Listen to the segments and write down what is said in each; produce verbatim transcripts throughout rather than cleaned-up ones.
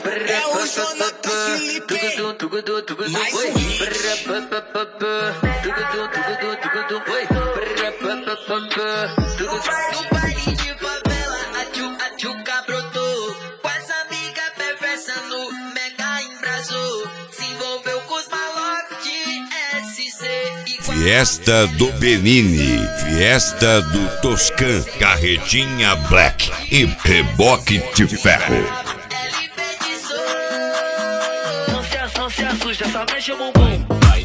É o Jonathan Felipe. Mais um hit. No baile de favela, a tchuca, a tchuca brotou. Com as amigas perversa no mega embrasou. Se envolveu com os malocos de S C. Fiesta do Benini, Fiesta do Toscan, Carretinha Black e Reboque de Ferro. Não se, não se assusta, só mexe o bumbum.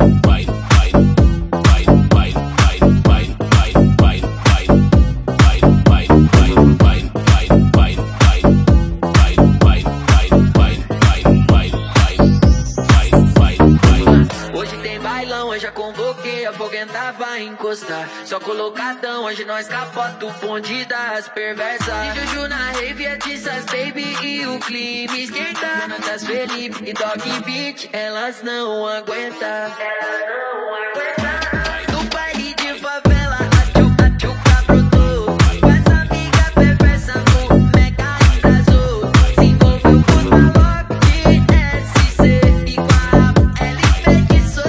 Hoje tem bailão, eu já convoquei, a foguenta vai encostar. Só colocadão, hoje nós capota o bonde das perversas. E Juju na rave é dessas baby e o clima esquenta. Das Felipe e Dog Beat, elas não aguentam. Elas não aguentam. No baile de favela, a tchuca, a tchuca brotou. Com essa amiga perversa no mega embrasou. Se envolveu com os malocos de S C e com a rapa ela enfeitiçou.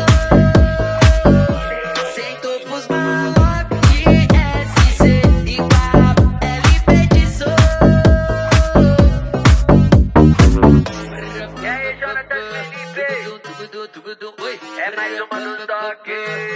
Sentou pros malocos de S C e com a rapa ela enfeitiçou. E aí, Jonathan Felipe? É mais uma do toque.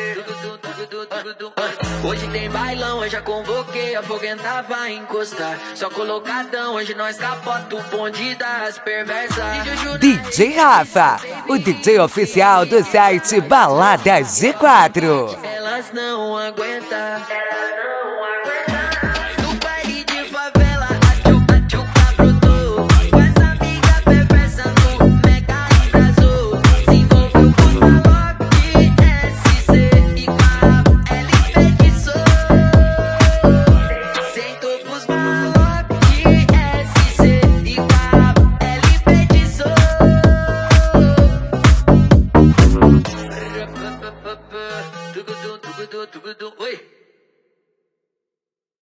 Hoje tem bailão, eu já convoquei, a foguenta vai encostar. Só colocadão, hoje nós capota o bonde das perversas. D J Rafa, o D J oficial do site Baladas G quatro. Elas não aguentam. Elas não aguentam. No baile de favela, a tchuca, a tchuca brotou. Com essa amiga perversa no mega embrasou. Se envolveu com os malocos de S C e com a rapa ela enfeitiçou. Sentou pros malocos de S C e com a rapa ela enfeitiçou. Oi.